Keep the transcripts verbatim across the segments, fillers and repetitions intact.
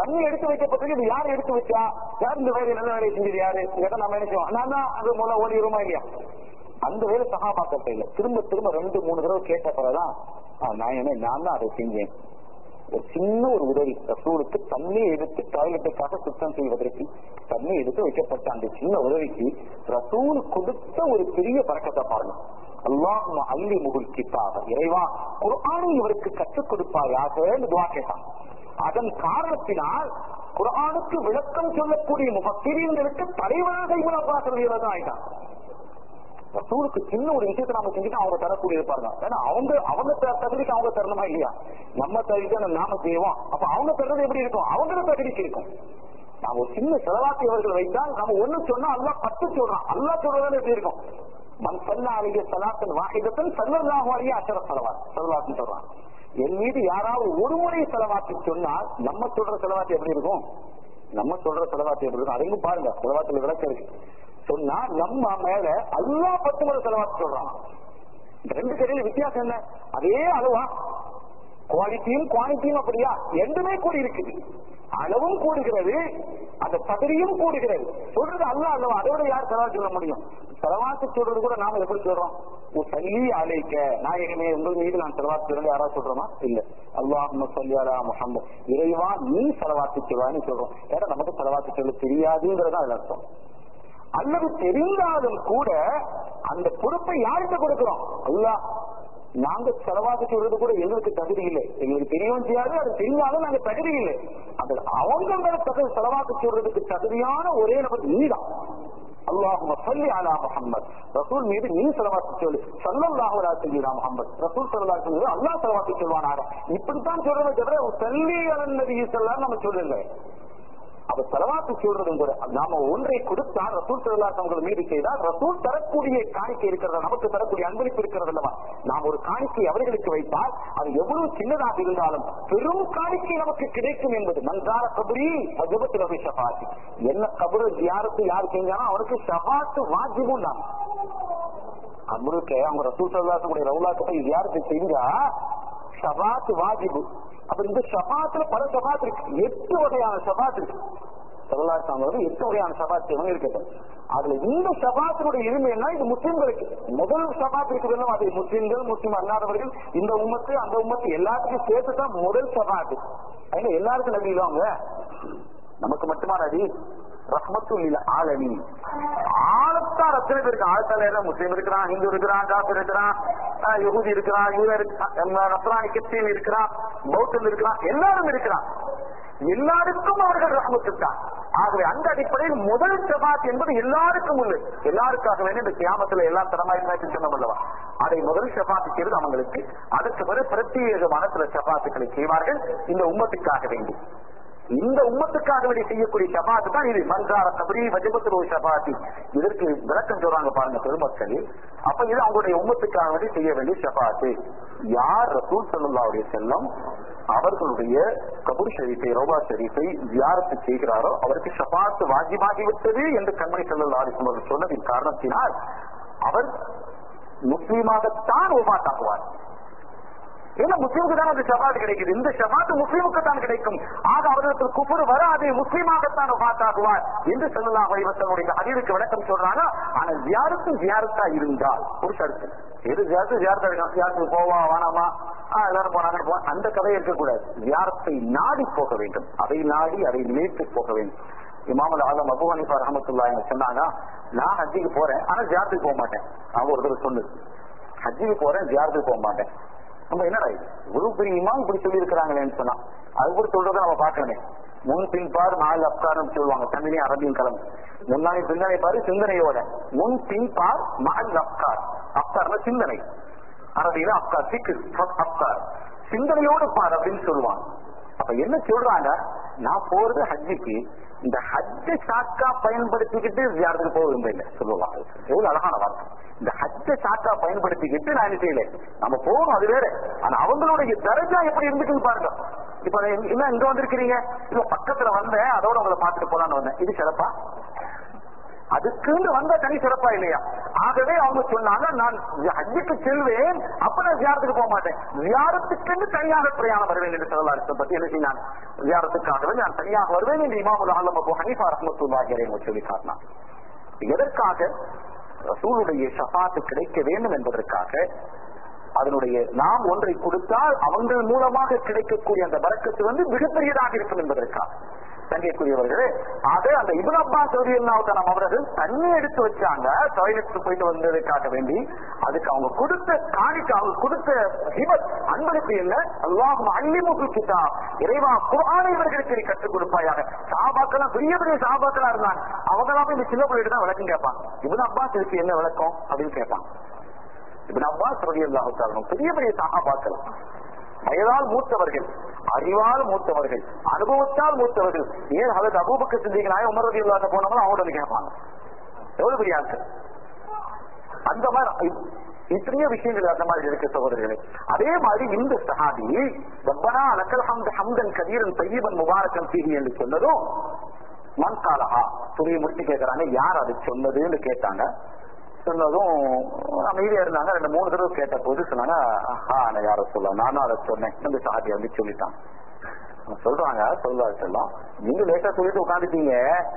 தண்ணி எடுத்து வைக்கப்பட்டிருக்கு, இது யார் எடுத்து வச்சா, யார் இந்த வேலை நல்ல வேலையை செஞ்சது யாரு கேட்டா நம்ம நினைச்சோம் நான் தான் அது மூலம் ஓடிடுமா இல்லையா. அந்த வேலை சகாபாக்கத்தை இல்லை, திரும்ப திரும்ப ரெண்டு மூணு தடவை கேட்ட பிறகுதான் நான் என்ன நான் தான் அதை செஞ்சேன். ஒரு சின்ன ஒரு உதவி, ரசூலுக்கு தண்ணி எடுத்து டாய்லெட்டுக்காக சுத்தம் செய்வதற்கு தண்ணி எடுத்து வைக்கப்பட்ட அந்த சின்ன உதவிக்கு ரசூல் கொடுத்த ஒரு பெரிய பறக்கத்தை பாருங்க. அல்லாஹும்ம அல்லி முகுல் கித்தாப, இறைவா குர்ஆனை இவருக்கு கற்றுக் கொடுப்பாயாக துஆ கேட்டான். அதன் காரணத்தினால் குர்ஆனுக்கு விளக்கம் சொல்லக்கூடிய முஃபஸ்ஸிரீன்களுக்கு தலைவராக இப்னு அப்பாஸ் ரலியல்லாஹு அன்ஹு ஆயிட்டான். ரசூலுக்கு சின்ன ஒரு விஷயத்தை நாம செஞ்சுட்டு அவங்க தரக்கூடிய இருப்பாங்க. ஏன்னா அவங்க அவங்க தகுதிக்கு அவங்க தரணுமா இல்லையா, நம்ம தகுதிக்கு நாம செய்வோம். அப்ப அவங்க தர்றது எப்படி இருக்கும், அவங்கள தகுதிக்கு இருக்கும். நாம ஒரு சின்ன செலவாக்கி அவர்கள் வைத்தால் நம்ம ஒண்ணு சொன்னா அல்லாஹ் பத்து சொல்றான். அல்லாஹ் சொல்றதால எப்படி இருக்கும், மன் ஸல்லா அலைஹி ஸலாத்தன் வாஹிதத்தன் ஸல்லல்லாஹு அலைஹி அஷர ஸலவாத் ஸல்லல்லாஹு சொல்றான். என் மீது யாராவது ஒரு முறை செலவாக்கி சொன்னால் நம்ம சொல்ற செலவாத்து எப்படி இருக்கும், நம்ம சொல்ற செலவாத்து எப்படி இருக்கும் அதையும் பாருங்க. செலவாத்துல விளக்கம் இருக்கு. சொன்னா நம்ம மேல அல்லாஹ் பத்து முறை செலவாத்து சொல்றான். இந்த ரெண்டு கடையில் வித்தியாசம் என்ன, அதே அளவா குவாலிட்டியும் குவான்டிட்டியும் அப்படியா, ரெண்டுமே கூடி இருக்குது. அளவும் கூடுகிறது, அந்த பகுதியும் கூடுகிறது. சொல்றது அல்லாஹ் அல்லவா, அதோட யார் செலவாத்து சொல்ல முடியும். செலவாத்து சொல்றது கூட நாம எப்படி சொல்றோம், சல்லி அலைக்க நாயகமே உங்கள் மீது நான் செலவாத்து சொல்றது யாராவது சொல்றோமா இல்ல. அல்லாஹும்ம ஸல்லி அலா முஹம்மத், இறைவா நீ செலவாத்து சொல்வான்னு சொல்றோம். ஏன்னா நமக்கு செலவாத்து சொல்ல தெரியாதுங்கிறதா அது அர்த்தம். அல்லது தெரிந்தாலும் கூட அந்த பொறுப்பை யார்கிட்ட கொடுக்கிறோம், அல்லாஹ். நாங்க செலவாக்கு சொல்றது கூட எங்களுக்கு தகுதி இல்லை, எங்களுக்கு தெரியவும் செய்யாது, அது தெரிஞ்சாலும் நாங்க தகுதி இல்லை. அது அவங்க தகுதி செலவாக்கு சொல்றதுக்கு தகுதியான ஒரே நபர் நீதான். அல்லாஹும்ம ஸல்லி அலா முஹம்மத், ரசூல் மீது நீ செலவாக்கு சொல்லு. ஸல்லல்லாஹு அலைஹி முஹம்மத், ரசூல் ஸல்லல்லாஹு அலைஹி வஸல்லம் அல்லாஹ் செலவாக்கு சொல்வானாக. இப்படித்தான் சொல்றதை தவிர ஸல்லி அலன் நபி ஸல்லல்லாஹு நம்ம சொல்லல. அப்ப செலவாத்து சொல்றதும் கூட நாம ஒன்றை கொடுத்தால் ரசூல் ஸல்லல்லாஹு அலைஹி வஸல்லம் மீது செய்தால் ரசூல் தரக்கூடிய காணிக்கை இருக்கிறது, நமக்கு தரக்கூடிய அன்பளிப்பு இருக்கிறது அல்லவா. நாம் ஒரு காணிக்கை அவர்களுக்கு வைத்தால் அது எவ்வளவு சின்னதாக இருந்தாலும் பெரும் காணிக்கை நமக்கு கிடைக்கும் என்பது. மன்சார கபரி வஜபத்து லஹு ஷஃபாஅத்தி, என்ன கபரு ஜியாரத்து யார் செஞ்சாலும் அவனுக்கு ஷஃபாஅத்து வாஜிபுன் தான். கபருக்கு அவங்க ரசூல் ஸல்லல்லாஹு அலைஹி வஸல்லம் ரவுலாக்கு போய் ஜியாரத்து செஞ்சா ஷஃபாஅத்து வாஜிபு. அப்ப இந்த ஷஃபாஅத்துல பல ஷஃபாஅத் இருக்கு, எட்டு வகையான ஷஃபாஅத் இருக்கு. ஸல்லல்லாஹு எட்டு வகையான ஷஃபாஅத் இருக்கு. அதுல இந்த ஷஃபாஅத்தினுடைய இருமைன்னா இது முஸ்லிம்களுக்கு முதல் ஷஃபாஅத் இருக்குது. அது முஸ்லிம்கள் முஸ்லிம் அல்லாதவர்கள் இந்த உம்மத்து அந்த உம்மத்து எல்லாத்துக்கும் சேர்த்துதான் முதல் ஷஃபாஅத். அதுல எல்லாருக்கும் நபி இல்லவங்க, நமக்கு மட்டுமா நபி, ரஹ்மத்துல் ஆலமீன். ஆழத்தார் அத்தனை பேருக்கு, ஆழத்தால முஸ்லீம் இருக்கிறான், ஹிந்து இருக்கிறான், காஃபிர் இருக்கிறான், யஹூதி இருக்கிறான், யூத நஸ்ரானி கிறிஸ்டியன் இருக்கிறான், பௌத்தன் இருக்கிறான், எல்லாரும் இருக்கிறான். எல்லாருக்கும் அவர்கள் ரஹ்மத்து தான். ஆகவே அந்த அடிப்படையில் முதல் ஷஃபாஅத் என்பது எல்லாருக்கும் உள்ளது. எல்லாருக்காக வேண்டிய இந்த கியாமத்துல எல்லாம் தரமாயிருந்தாச்சு சொன்னோம் அல்லவா, அதை முதல் ஷஃபாஅத் செய்வது அவங்களுக்கு. அதற்கு பிறகு பிரத்யேகமான சில ஷஃபாஅத்துகளை செய்வார்கள் இந்த உம்மத்துக்காக வேண்டி. இந்த உம்மத்துக்காக வேண்டி செய்யக்கூடிய ஷஃபாஅத் தான் இது. மன்சார கபரி வஜபத்து லஹு ஷஃபாஅத்தி, இதற்கு விளக்கம் சொல்றாங்க பாருங்க பெருமக்களே. அப்ப இது அவங்களுடைய உம்மத்துக்காக வேண்டி செய்ய வேண்டிய ஷஃபாஅத். யார் ரசூல் ஸல்லல்லாஹு அலைஹி வஸல்லம் அவர்களுடைய கபூர் ஷரீஃபை ரௌபா ஷரீஃபை ஜியாரத்து செய்கிறாரோ அவருக்கு ஷஃபாஅத் வாஜிபாகிவிட்டது என்று கண்மணி ஸல்லல்லாஹு அலைஹி வஸல்லம் சொன்னதின் காரணத்தினால் அவர் முஸ்லீமாகத்தான் வஃபாத்தாகுவார். ஏன்னா முஸ்லீமுக்கு தான் அந்த ஷஃபாஅத் கிடைக்குது, இந்த ஷஃபாஅத் முஸ்லீமுக்கு தான் கிடைக்கும். ஆக அவர்களுக்கு குஃப்ர் வராது, முஸ்லீமாகத்தான் வஃபாத்தாகுவார் என்று ஸல்லல்லாஹு அலைஹி வஸல்லம் ஹதீஸுக்கு விளக்கம் சொல்றாங்க. ஆனா ஜியாரத்து ஜியாரத்தா இருந்தால் ஒரு ஷர்த்து, எது ஜியாரத்து ஜியாரத்தா இருக்கணும். ஜியாரத்துக்கு போவா வேணாமா, எல்லாரும் போனாங்கன்னு போ, அந்த கதையை இருக்கக்கூடாது. ஜியாரத்தை நாடி போக வேண்டும், அதை நாடி அதை நினைத்து போக வேண்டும். இமாம் ஆலம் அபூ ஹனீஃபா ரஹ்மத்துல்லாஹி சொன்னாங்க, நான் ஹஜ்ஜுக்கு போறேன் ஆனா ஜியாரத்துக்கு போக மாட்டேன். அவங்க ஒரு தடவை சொன்னது, ஹஜ்ஜுக்கு போறேன் ஜியாரத்துக்கு போக மாட்டேன். நம்ம என்னடா இவ்வளவு பெரிய இமாம் இப்படி சொல்லி இருக்கிறாங்களேன்னு சொன்னா அது கூட சொல்றத நம்ம பாக்கணுமே. முன் பின்பார் நாலு அப்காரம் சொல்லுவாங்க, தந்தினி அரபியும் கலந்து. முன்னாடி சிந்தனை பாரு சிந்தனையோட, முன் பின்பார் நாலு அப்கார். அப்கார்னா சிந்தனை, அரபியில அப்கார் சிக்கு அப்கார், சிந்தனையோடு பார் அப்படின்னு சொல்லுவாங்க. அப்ப என்ன சொல்றாங்க, நான் போறது ஹஜ்ஜுக்கு, இந்த ஹஜ்ஜ சாக்கா பயன்படுத்திக்கிட்டு ஜியாரத்துக்கு போக விரும்பல சொல்லுவாங்க. எவ்வளவு அழகான வார்த்தை. இந்த ஹஜ்ஜ சாக்கா பயன்படுத்திக்கிட்டு நான் என்ன செய்யல, நம்ம போகணும் அது வேற. ஆனா அவங்களுடைய தரஜா எப்படி இருந்துக்குன்னு பாருங்க. இப்ப என்ன இங்க வந்திருக்கிறீங்க, இல்ல பக்கத்துல வந்தேன் அதோட உங்களை பார்த்துட்டு போலான்னு வந்தேன், இது சிறப்பா? அதுக்குன்னு வந்த தனி சிறப்பா இல்லையா? ஆகவே அவங்க சொன்னாங்க, நான் ஹஜ்ஜுக்கு செல்வேன், அப்ப நான் ஜியாரத்துக்கு போக மாட்டேன், ஜியாரத்துக்கு தனியாக பிரயாணம் வருவேன் என்று சொல்லலாம். பத்தி என்ன செய்ய, நான் ஜியாரத்துக்காகவே நான் தனியாக வருவேன் என்று இமாமுல் ஆலம் அபூ ஹனீஃபா ரஹ்மத்துல்லாஹி அலைஹி சொல்லி காட்டினார். எதற்காக? ரசூலுடைய ஷஃபாத் கிடைக்க வேண்டும் என்பதற்காக. அதனுடைய நாம் ஒன்றை கொடுத்தால் அவங்கள் மூலமாக கிடைக்கக்கூடிய அந்த பரக்கத்து வந்து மிகப்பெரியதாக இருக்கும் என்பதற்காக. தங்கைக்குரியவர்களே, ஆக அந்த இப்னு அப்பாஸ் ரலியல்லாஹு தஆலா அவர்கள் தண்ணி எடுத்து வச்சாங்க டாய்லெட்டுக்கு போயிட்டு வந்ததுக்காக வேண்டி. அதுக்கு அவங்க கொடுத்த காணிக்கு, அவங்க கொடுத்த ஹிபத் அன்பளிப்பு என்ன? அல்லாஹும்ம அல்லிமுல் கிதாப், இறைவா குர்ஆனை இவர்களுக்கு நீ கற்றுக் கொடுப்பாயாக. சஹாபாக்கள் பெரிய பெரிய சஹாபாக்களா இருந்தாங்க, அவங்களாம் இந்த சின்ன பிள்ளைகிட்ட தான் விளக்கம் கேட்பாங்க. இப்னு அப்பாஸ் இதுக்கு என்ன விளக்கம் அப்படின்னு கேட்பாங்க. இப்னு அப்பாஸ் ரலியல்லாஹு தஆலா பெரிய பெரிய சஹாபாக்கள், வயதால் மூத்தவர்கள், அறிவால் மூத்தவர்கள், அனுபவத்தால் மூத்தவர்கள். ஏன் ஹஜ்ரத் அபூபக்கர் சித்திக் நாயகம் உமர் ரலியல்லாஹு அன்ஹு போனவங்க அவங்க வந்து கேட்பாங்க. எவ்வளவு பெரிய ஆட்கள்! அந்த மாதிரி இத்தனைய விஷயங்கள் அந்த மாதிரி இருக்க சகோதரர்களே. அதே மாதிரி இந்த சஹாபி ரப்பனா லக்கல் ஹம்து ஹம்தன் கதீரன் தய்யிபன் முபாரக்கன் ஃபீஹி என்று சொன்னதும் மன் காலஹா துறையை முடிச்சு கேட்கறாங்க, யார் அது சொன்னதுன்னு கேட்டாங்க. சொன்னதும் அமைதியா இருந்தாங்க. ரெண்டு மூணு தடவை கேட்ட போது சொன்னாங்க, யார சொல்ல நானும் அதை சொன்னேன் இந்த சாதியை வந்து சொல்லிட்டான். சொல்றாங்க, சொல்றாரு செல்லம், நீங்க லேட்டா சொல்லிட்டு உட்காந்துட்டீங்க,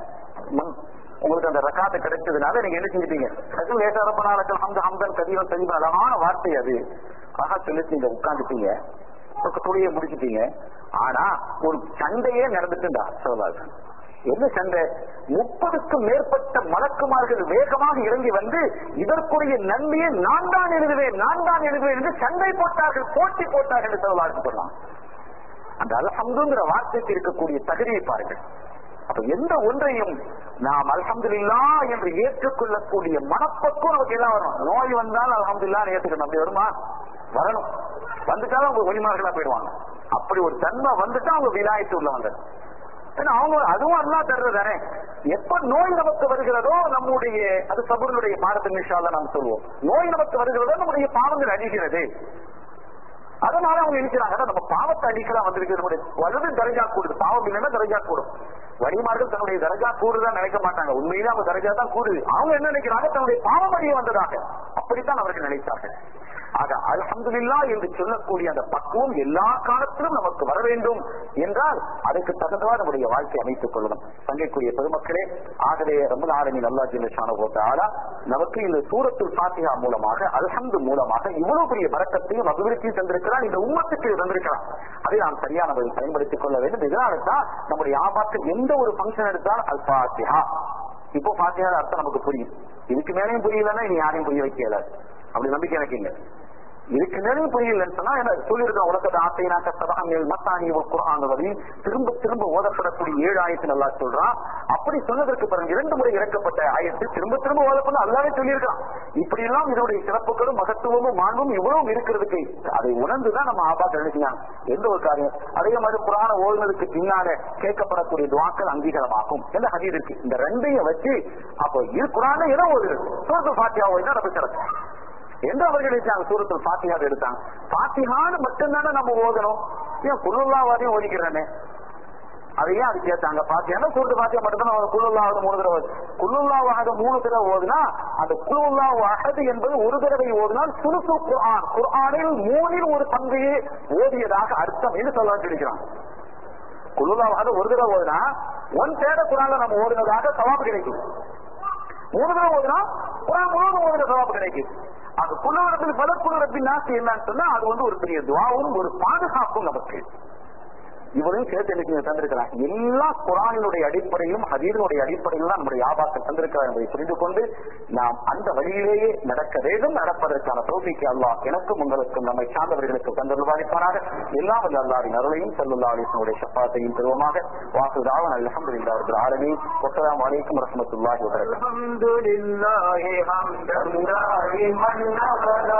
உங்களுக்கு அந்த ரக்காத்தை கிடைச்சதுனால நீங்க என்ன செஞ்சுட்டீங்க, லேட்டா இருப்பனால ஹம்த ஹம்தன் கதீரன் தய்யிபன் அழகான வார்த்தை அது, அழகா சொல்லிட்டு நீங்க உட்காந்துட்டீங்க, தொழிலை முடிச்சுட்டீங்க. ஆனா ஒரு சண்டையே நடந்துட்டுண்டா சொல்றாரு. என்ன சண்டை? முப்பதுக்கும் மேற்பட்ட மலக்குமார்கள் வேகமாக இறங்கி வந்து இதற்குரிய நன்மையை நான் தான் எழுதுவேன் நான் தான் எழுதுவேன் என்று சண்டை போட்டார்கள், போட்டி போட்டார்கள் என்று சொல்லலாம் சொல்லலாம். அந்த அல்ஹம்துங்கிற வார்த்தைக்கு இருக்கக்கூடிய தகுதியை பாருங்கள். அப்ப எந்த ஒன்றையும் நாம் அல்ஹம்துலில்லாஹ் என்று ஏற்றுக்கொள்ளக்கூடிய மனப்பக்குவம் நமக்கு எல்லாம் வரும். நோய் வந்தால் அல்ஹம்துலில்லாஹ் ஏற்றுக்கணும், அப்படி வருமா? வரணும். வந்துட்டாலும் அவங்க ஒளிமார்களா போயிடுவாங்க. அப்படி ஒரு தன்மை வந்துட்டா அவங்க விலாயத்து உள்ளவங்க. அவங்க அதுவும் அல்லாஹ் தர்றதானே. எப்ப நோய் நமக்கு வருகிறதோ நம்முடைய அது சபூருடைய பாடத்தின் இன்ஷா அல்லாஹ் நாம் சொல்லுவோம், நோய் நமக்கு வருகிறதோ நம்முடைய பாவங்கள் அழிகிறது. அதனால அவங்க நினைக்கிறாங்க நம்ம பாவத்தை அழிக்கலாம் வந்திருக்கிறது, நம்முடைய வலது தரஜா கூடுது, பாவம் இல்லைன்னா தரஜா கூடும். வழிமார்கள் தன்னுடைய தரஜா கூடுதான் நினைக்க மாட்டாங்க, உண்மையிலே அவங்க தரஜா தான் கூடுது. அவங்க என்ன நினைக்கிறாங்க, தன்னுடைய பாவம் அழிய வந்ததாக. அப்படித்தான் அவர்கள் நினைத்தார்கள். ஆக அல்ஹம்துலில்லாஹ் என்று சொல்லக்கூடிய அந்த பக்குவம் எல்லா காலத்திலும் நமக்கு வர வேண்டும் என்றால் அதுக்கு தகுந்தவா நம்முடைய வாழ்க்கை அமைத்துக் கொள்ளணும். சங்கைக்குரிய பெருமக்களே, ஆகவே ரப்பல் ஆலமீன் அல்லாஹ் ஜல்ல ஷானஹு வ தஆலா நமக்கு இந்த சூரத்துல் ஃபாத்திஹா மூலமாக அல்ஹம்து மூலமாக இவ்வளவு பெரிய பரக்கத்தையும் அபிவிருத்தியும் தந்திருக்கிறான், இந்த உம்மத்துக்கு தந்திருக்கிறான். அதை நாம் சரியான முறையில் பயன்படுத்திக் கொள்ள வேண்டும். இதனால்தான் நம்முடைய ஆபாத்தில் எந்த ஒரு பங்கன் எடுத்தால் அல் ஃபாத்திஹா. இப்போ ஃபாத்திஹா அர்த்தம் நமக்கு புரியும். இதுக்கு மேலேயும் புரியலன்னா இனி யாரையும் புரிய வைக்கல, அப்படி நம்பிக்கை எனக்கு இல்லை. இதுக்கு மேலும் புரியலன்னு சொன்னா என்ன சொல்லியிருக்க உலகத்தை ஆசைனாக்க சதாமியல் மத்தானி குர்ஆன் வழி திரும்ப திரும்ப ஓதப்படக்கூடிய ஏழு ஆயத்து நல்லா சொல்றான். அப்படி சொன்னதற்கு பிறகு இரண்டு முறை இறக்கப்பட்ட ஆயத்து திரும்ப திரும்ப ஓதப்பட அல்லாவே சொல்லியிருக்கான். இப்படி எல்லாம் இதனுடைய சிறப்புகளும் மகத்துவமும் மாண்பும் இவ்வளவும் இருக்கிறதுக்கு அதை உணர்ந்துதான் நம்ம ஆபாத் நினைக்கிறாங்க எந்த ஒரு காரியம். அதே மாதிரி குர்ஆன ஓதுனதுக்கு பின்னால கேட்கப்படக்கூடிய துஆக்கள் அங்கீகாரமாகும் என்ற ஹதீஸ் இருக்கு. இந்த ரெண்டையும் வச்சு அப்போ இது குர்ஆன்ல எதை ஓதுறது, சூரத்துல் ஃபாத்திஹா ஓதுனா நம்ம சிறப்பு என்று அவர்கள் எடுத்தாங்க. சூரத்துல் ஃபாத்திஹா எடுத்தாங்க. ஃபாத்திஹான்னு மட்டும்தானே நம்ம ஓதணும், ஏன் குல்லுல்லாஹ்வையும் ஓதிக்கிறேனே அதையே அது கேட்டாங்க. ஃபாத்திஹா சூரத்துல் ஃபாத்திஹா மட்டும்தான் குல்லுல்லாஹ் மூணு தடவை, குல்லுல்லாஹ் அஹத் மூணு தடவை ஓதுனா அந்த குல்லுல்லாஹ் அஹத் என்பது ஒரு தடவை ஓதினால் சுலுசு குர்ஆன், குர்ஆனில் மூணில் ஒரு பங்கையே ஓதியதாக அர்த்தம் என்று சொல்ல கிடைக்கிறான். குல்லுல்லாஹ் அஹத் ஒரு தடவை ஓதுனா ஒன் தேட குர்ஆன்ல நம்ம ஓதுனதாக சவாப் கிடைக்கும். மூணு தடவை ஓதுனா குர்ஆன் முழுவதும் ஓதுன சவாப் கிடைக்கும். அது குலவரத்தில் பல குலரத்தின் நாசி என்னன்னு சொன்னா அது வந்து ஒரு பெரிய துஆவும் ஒரு பாதுகாப்பும் நமக்கு. இவரையும் சேர்த்து எனக்கு தந்திருக்கிறார். எல்லா குர்ஆனினுடைய அடிப்படையிலும் ஹதீஸினுடைய அடிப்படையிலும் தான் நம்முடைய ஆபாக்கள் தந்திருக்கிறார் என்பதை புரிந்து கொண்டு நாம் அந்த வழியிலேயே நடக்க வேண்டும். நடப்பதற்கான தௌஃபீக் அல்லாஹ் எனக்கும் உங்களுக்கும் நம்மை சார்ந்தவர்களுக்கு தந்தருள்வானிப்பானாக. எல்லாம் வல்ல அல்லாஹ்வின் அருளையும் ஸல்லல்லாஹு அலைஹி வஸல்லம் ஷஃபாஅத்தையும் பெறுவோமாக. வாஹிரு தஅவானா அல்ஹம்துலில்லாஹி ரப்பில் ஆலமீன். வஸ்ஸலாமு அலைக்கும் வரஹ்மத்துல்லாஹி வபரகாத்துஹு. அல்ஹம்துலில்லாஹி ஹம்தன் தாயிமன் அபதா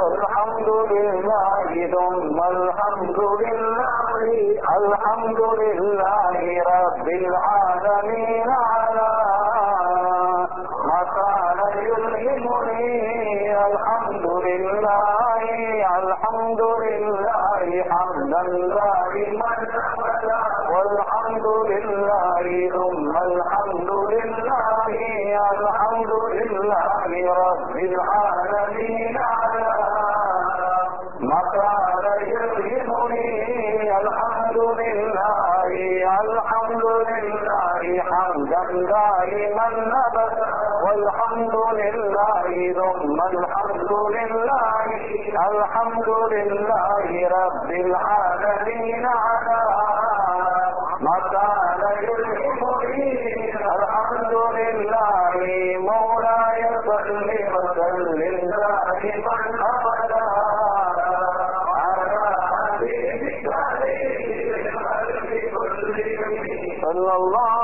வல்ஹம்துலில்லாஹி தும்மல் ஹம்துலில்லாஹி அல்ஹம்துலில்லாஹி ரப்பில் ஆலமீன் அலா மகானயுல் இமுனி அல்ஹம்துலில்லாஹி அல்ஹம்துலில்லாஹி ஹம்தன் தாயிமன் அபதா வல்ஹம்து الحمد لله ثم الحمد لله الحمد لله رب العالمين على ما كان يلهمني الحمد لله الحمد لله حمدا دائما ابدا والحمد لله ثم الحمد لله الحمد لله رب العالمين على ما كان يلهمني الحمد لله مولاي صل وسلم دائما ابدا صلى الله